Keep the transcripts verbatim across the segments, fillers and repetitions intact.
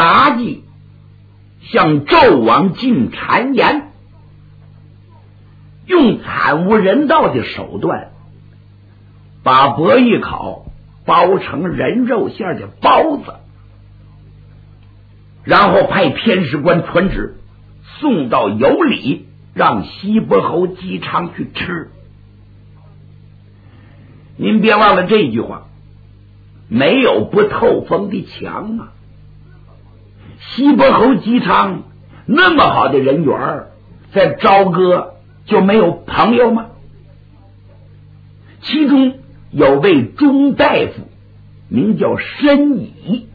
妲己向纣王进谗言，用惨无人道的手段把伯邑考包成人肉馅的包子，然后派天使官传旨送到有里，让西伯侯姬昌去吃。您别忘了这句话，没有不透风的墙啊！西伯侯姬昌那么好的人缘，在朝歌就没有朋友吗？其中有位中大夫名叫申乙，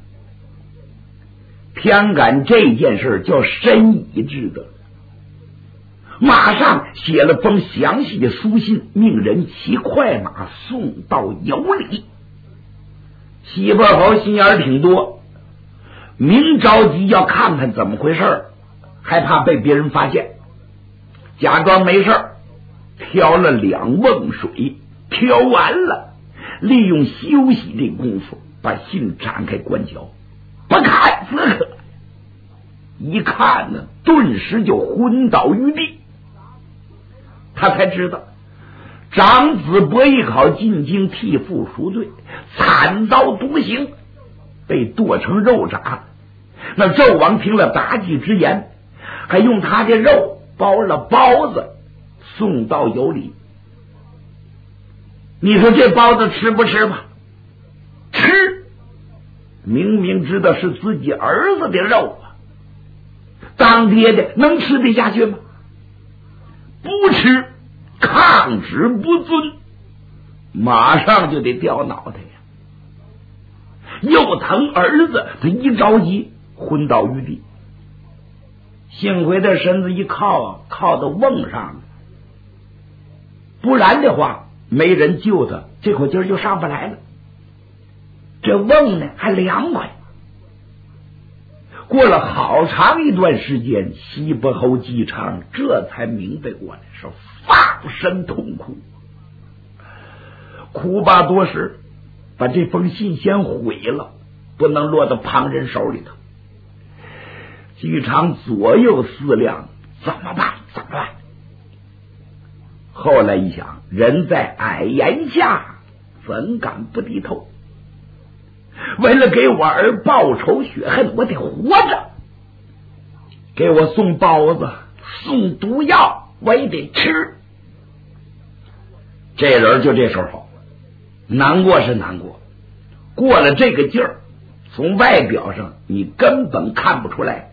偏赶这件事叫申乙之的，马上写了封详细的书信，命人骑快马送到有里。西伯侯心眼挺多，明着急要看看怎么回事，害怕被别人发现，假装没事，挑了两瓮水，挑完了，利用休息的功夫把信展开关交，不看此刻，一看呢，顿时就昏倒于地。他才知道长子伯邑考进京替父赎罪，惨遭毒刑，被剁成肉渣。那纣王听了妲己之言，还用他的肉包了包子送到有里。你说这包子吃不吃吧？吃，明明知道是自己儿子的肉啊，当爹的能吃得下去吗？不吃，抗旨不遵，马上就得掉脑袋呀！又疼儿子，他一着急昏倒于地。幸亏他身子一靠啊，靠到瓮上了，不然的话没人救他，这口气儿就上不来了。这瓮呢还凉快。过了好长一段时间，西伯侯姬昌这才明白过来，是放声痛哭，哭罢多时，把这封信先毁了，不能落到旁人手里头。姬昌左右思量，怎么办？怎么办？后来一想，人在矮檐下，怎敢不低头？为了给我儿报仇雪恨，我得活着。给我送包子，送毒药，我也得吃。这人就这时候难过是难过，过了这个劲儿，从外表上你根本看不出来。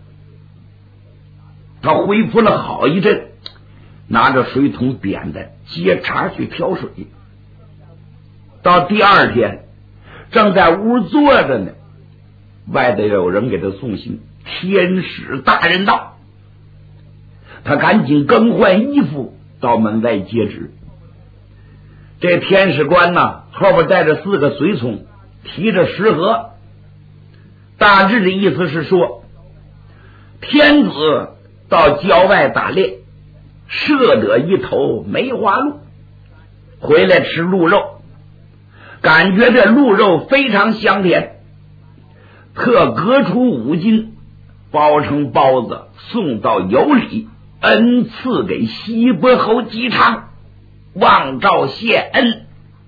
他恢复了好一阵，拿着水桶扁担接茬去挑水。到第二天正在屋坐着呢，外头有人给他送信，天使大人到。他赶紧更换衣服到门外接旨。这天使官呢，后边带着四个随从，提着食盒，大致的意思是说，天子到郊外打猎，射得一头梅花鹿，回来吃鹿肉，感觉这鹿肉非常香甜，特割出五斤，包成包子送到有里，恩赐给西伯侯姬昌，望召谢恩。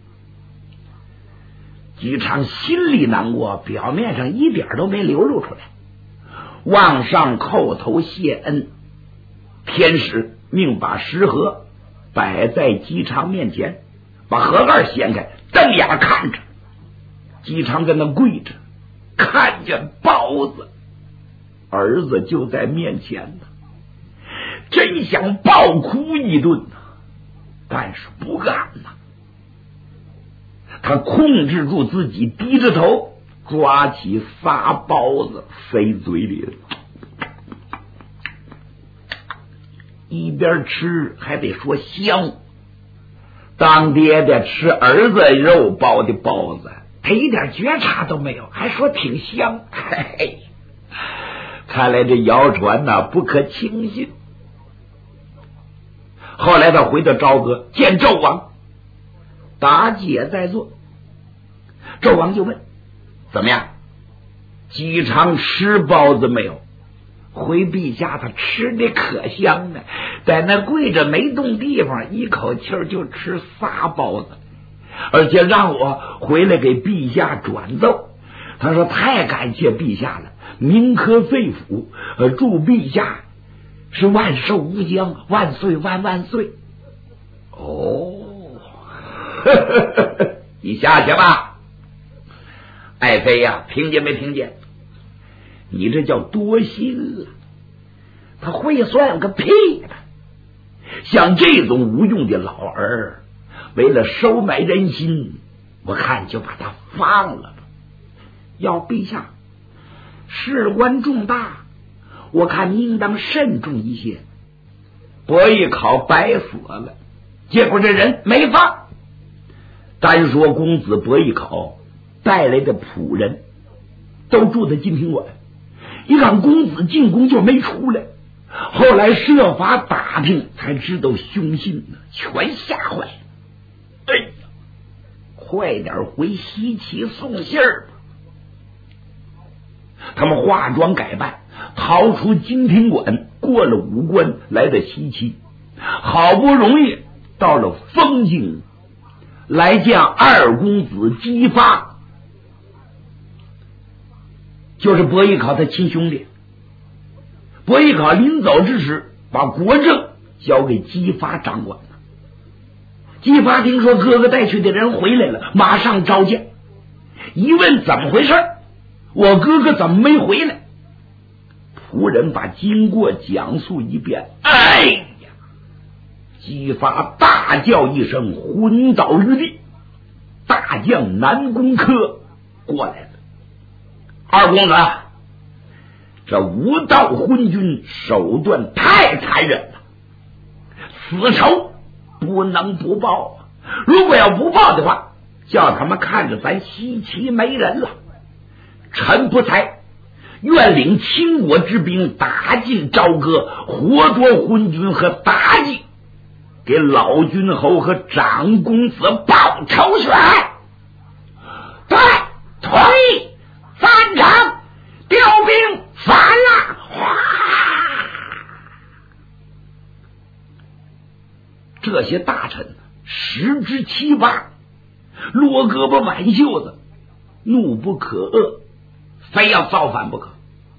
姬昌心里难过，表面上一点都没流露出来，往上叩头谢恩。天使命把食盒摆在姬昌面前，把盒盖掀开，瞪眼看着。姬昌在那跪着，看见包子，儿子就在面前呢，真想暴哭一顿呢，但是不敢呐。他控制住自己，低着头抓起仨包子塞嘴里了，一边吃还得说香。当爹的吃儿子肉包的包子，他一点觉察都没有，还说挺香。嘿嘿，看来这谣传呐、啊、不可轻信。后来他回到朝歌见纣王，妲己也在座。纣王就问：怎么样？ 饥肠吃包子没有？回陛下，他吃的可香呢，在那跪着没动地方，一口气儿就吃仨包子，而且让我回来给陛下转奏。他说太感谢陛下了，铭刻肺腑，呃，祝陛下是万寿无疆，万岁万万岁。哦，呵呵呵，你下去吧。爱妃呀，听见没听见？你这叫多心了，他会算个屁的！像这种无用的老儿，为了收买人心，我看就把他放了吧。要陛下事关重大，我看应当慎重一些。伯邑考白死了，结果这人没放。单说公子伯邑考带来的仆人都住在金庭馆，一看公子进宫就没出来，后来设法打听才知道凶信呢，全吓坏了。哎呀，快点回西岐送信儿吧！他们化妆改扮，逃出金庭馆，过了五关，来到西岐，好不容易到了丰京，来见二公子姬发，就是伯邑考他亲兄弟。伯邑考临走之时，把国政交给姬发掌管了。姬发听说哥哥带去的人回来了，马上召见，一问怎么回事，我哥哥怎么没回来？仆人把经过讲述一遍，哎呀！姬发大叫一声，昏倒于地。大将南宫轲过来了，二公子，这无道昏君手段太残忍了，此仇不能不报啊！如果要不报的话，叫他们看着咱西岐没人了。臣不才，愿领秦国之兵打进朝歌，活夺昏君和妲己，给老君侯和长公子报仇雪。对，同意，赞成，调兵反了！哗，这些大臣十之七八落胳膊挽袖子，怒不可遏，非要造反不可，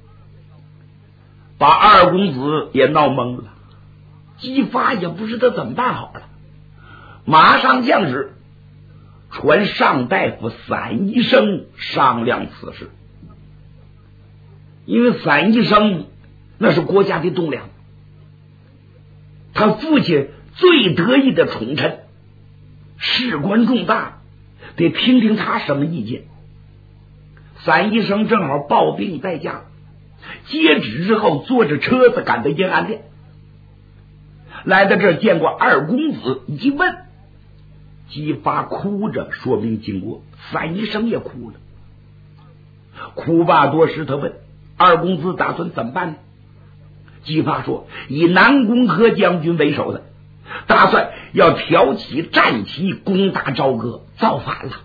把二公子也闹懵了。姬发也不知道怎么办好了，马上降旨传上大夫散宜生商量此事。因为散宜生那是国家的栋梁，他父亲最得意的宠臣，事关重大，得听听他什么意见。散宜生正好抱病在家，接旨之后坐着车子赶到延安殿，来到这儿见过二公子，一问姬发哭着说明经过，散宜生也哭了。哭罢多时，他问二公子打算怎么办呢？姬发说，以南宫轲将军为首的，打算要挑起战旗攻打朝歌，造反了。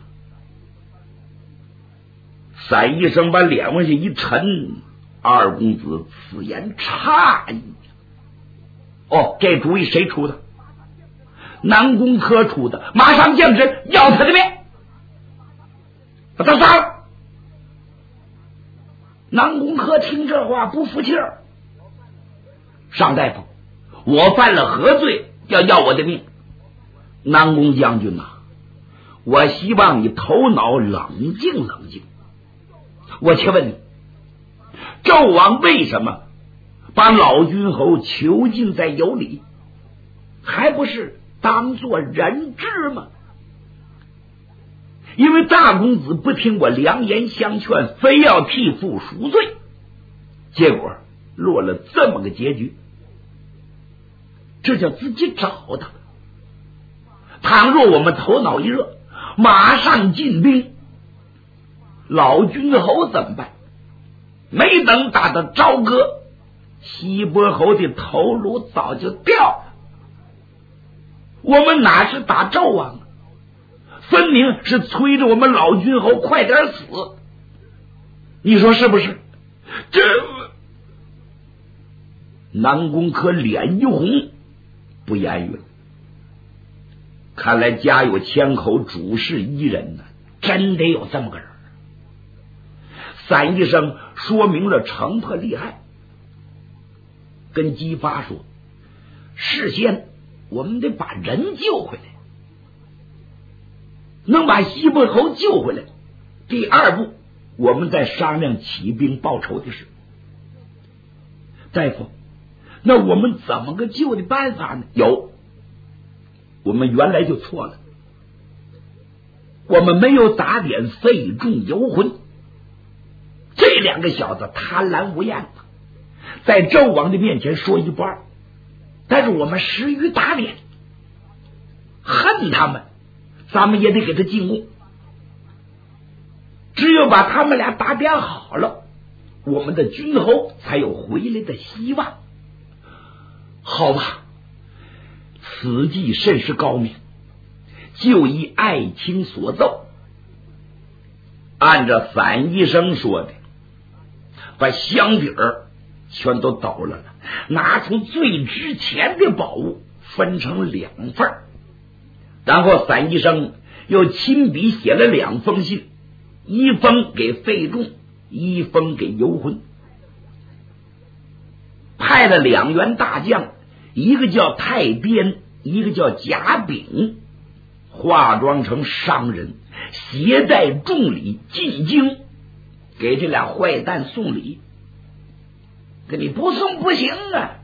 散宜生把脸往下一沉，二公子此言差矣。哦，这主意谁出的？南宫轲出的，马上降旨要他的命，把他杀了。南宫轲听这话不服气儿，上大夫，我犯了何罪要要我的命？南宫将军呐、啊，我希望你头脑冷静冷静。我且问你，纣王为什么把老君侯囚禁在羑里？还不是当作人质吗？因为大公子不听我良言相劝，非要替父赎罪，结果落了这么个结局，这叫自己找的。倘若我们头脑一热，马上进兵，老君侯怎么办？没等打到朝歌，西伯侯的头颅早就掉了。我们哪是打纣王，分明是催着我们老君侯快点死。 你说是不是？这南宫可脸一红，不言语了。看来家有千口，主事一人呢，真得有这么个人。三医生说明了城破利害，跟姬发说，事先我们得把人救回来，能把西伯侯救回来。第二步，我们再商量起兵报仇的事。大夫，那我们怎么个救的办法呢？有，我们原来就错了，我们没有打点费仲、游魂这两个小子，贪婪无厌，在纣王的面前说一不二，但是我们失于打点，恨他们，咱们也得给他进贡。只有把他们俩打点好了，我们的君侯才有回来的希望。好吧，此计甚是高明，就依爱卿所奏，按照散医生说的，把箱底儿全都倒了了，拿出最值钱的宝物分成两份，然后散医生又亲笔写了两封信，一封给费仲，一封给游魂，派了两员大将，一个叫太边，一个叫贾炳，化妆成商人，携带重礼进京，给这俩坏蛋送礼。给你不送不行啊！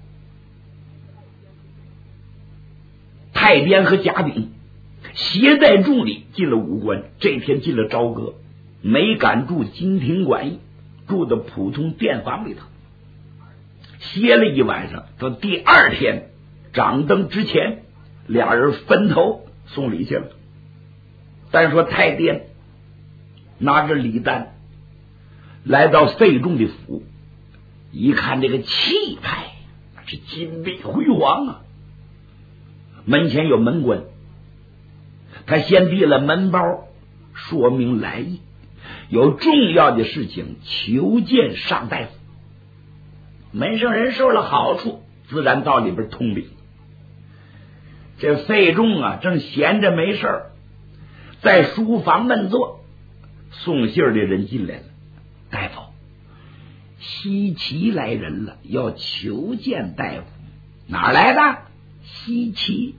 太边和贾炳携带重礼进了武关，这天进了朝歌，没敢住金庭馆驿，住的普通店房里头，歇了一晚上。到第二天掌灯之前，俩人分头送礼去了。单说太边拿着礼单来到费仲的府，一看这个气派，是金碧辉煌啊！门前有门官，他先递了门包，说明来意，有重要的事情求见上大夫。门上人受了好处，自然到里边通礼。这费仲啊，正闲着没事儿，在书房闷坐，送信的人进来了。大夫，西岐来人了，要求见大夫。哪来的？西岐。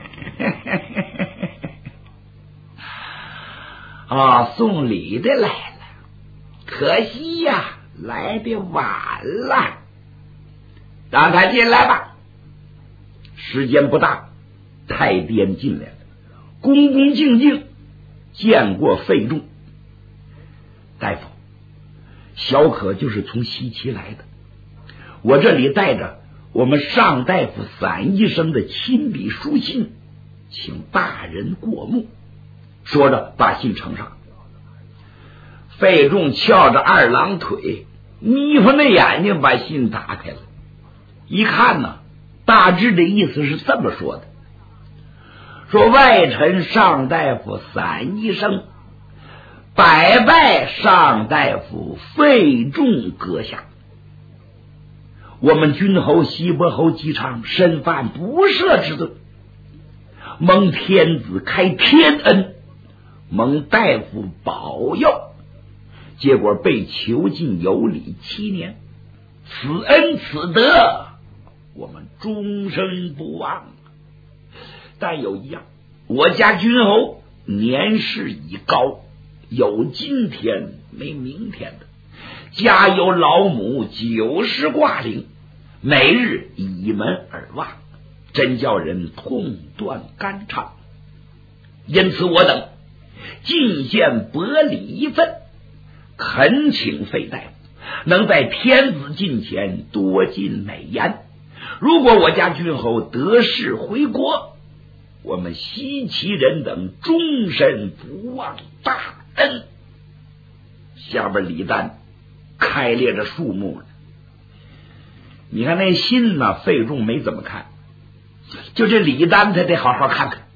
啊，送礼的来了，可惜呀、啊，来的晚了。让他进来吧。时间不大，太边进来了，恭恭敬敬见过费仲。大夫，小可就是从西岐来的，我这里带着我们上大夫散医生的亲笔书信，请大人过目。说着把信呈上。费仲翘着二郎腿，眯缝着眼睛把信打开了，一看呢，大致的意思是这么说的：说外臣上大夫散医生拜拜上大夫费仲阁下，我们君侯西伯侯姬昌身犯不赦之罪，蒙天子开天恩，蒙大夫保佑，结果被囚禁有礼七年，此恩此德我们终生不忘。但有一样，我家君侯年事已高，有今天没明天的，家有老母九十挂零，每日倚门而望，真叫人痛断肝肠。因此我等进献薄礼一份，恳请费大夫能在天子近前多尽美言。如果我家君侯得势回国，我们西岐人等终身不忘大恩。下边礼单开列着数目了。你看那信呢，费仲没怎么看，就这礼单他得好好看看。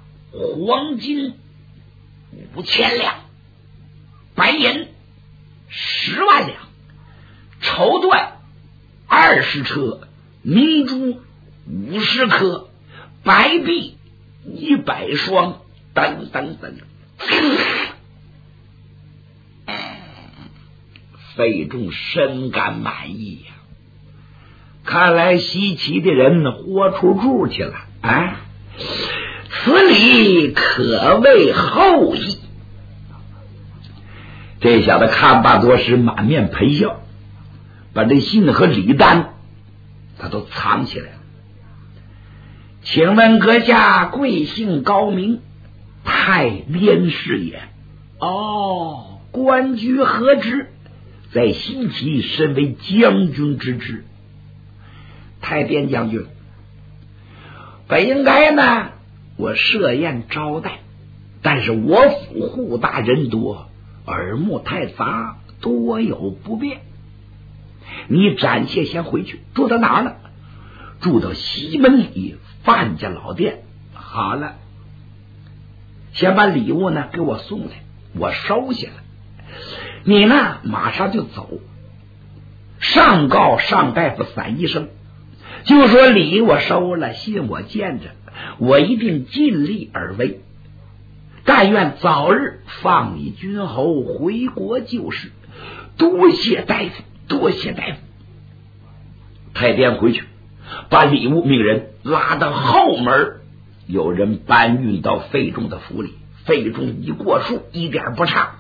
黄金五千两，白银十万两，绸缎二十车，明珠五十颗，白璧一百双，等等等。费仲深感满意呀、啊，看来西岐的人豁出处去了啊！此礼可谓厚意。这小子看罢多时，满面陪笑，把这信和礼单他都藏起来了。请问阁下贵姓高名？太边氏也。哦，官居何职？在西岐身为将军之职。太边将军，本应该呢我设宴招待，但是我府户大人多，耳目太杂，多有不便。你暂且先回去，住到哪儿呢？住到西门里范家老店。好了，先把礼物呢给我送来，我收下了。你呢马上就走，上告上大夫散医生，就说礼我收了，信我见着，我一定尽力而为，但愿早日放你君侯回国救世。多谢大夫，多谢大夫。太边回去，把礼物命人拉到后门，有人搬运到费仲的府里。费仲一过数，一点不差。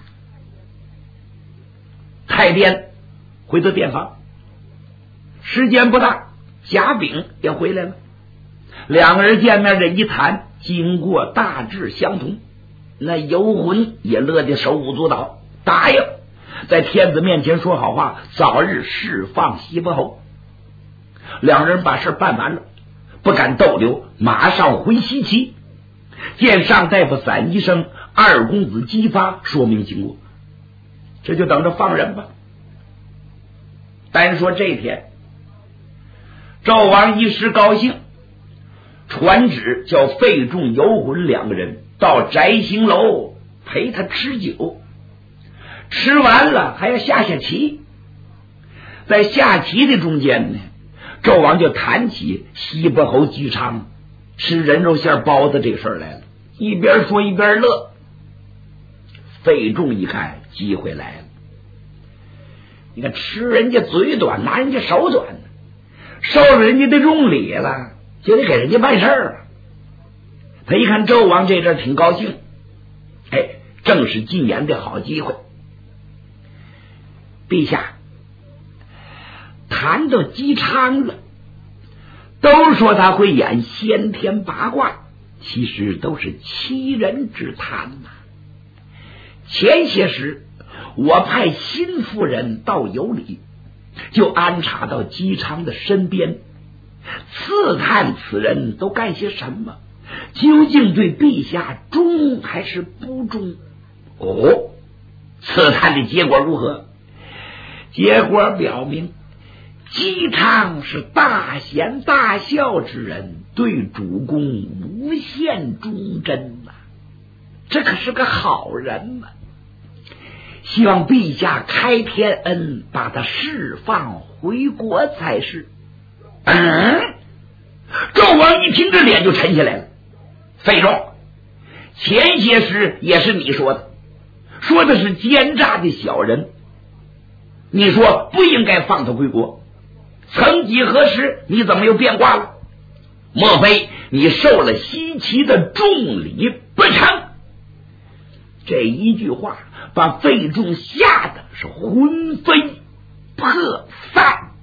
太边回到店房，时间不大，贾炳也回来了。两个人见面这一谈，经过大致相同。那游魂也乐得手舞足蹈，答应在天子面前说好话，早日释放西伯侯。两人把事办完了，不敢逗留，马上回西岐见上大夫散医生，二公子姬发说明经过，这就等着放人吧。单说这天，纣王一时高兴，传旨叫费仲、游魂两个人到摘星楼陪他吃酒，吃完了还要下下棋。在下棋的中间呢，纣王就谈起西伯侯姬昌吃人肉馅包子这个事儿来了，一边说一边乐。费仲一看机会来了，你看吃人家嘴短，拿人家手短，受了人家的重礼了，就得给人家办事儿啊。他一看纣王这阵挺高兴，哎，正是进言的好机会。陛下，谈到姬昌了，都说他会演先天八卦，其实都是欺人之谈呐、啊。前些时我派新夫人到有里，就安插到姬昌的身边，刺探此人都干些什么，究竟对陛下忠还是不忠？哦，刺探的结果如何？结果表明姬昌是大贤大孝之人，对主公无限忠贞呐、啊，这可是个好人呐、啊！希望陛下开天恩，把他释放回国才是。嗯，纣王一听这脸就沉下来了。费仲，前些时也是你说的，说的是奸诈的小人，你说不应该放他归国。曾几何时，你怎么又变卦了？莫非你受了西岐的重礼不成？这一句话把费仲吓得是魂飞魄散。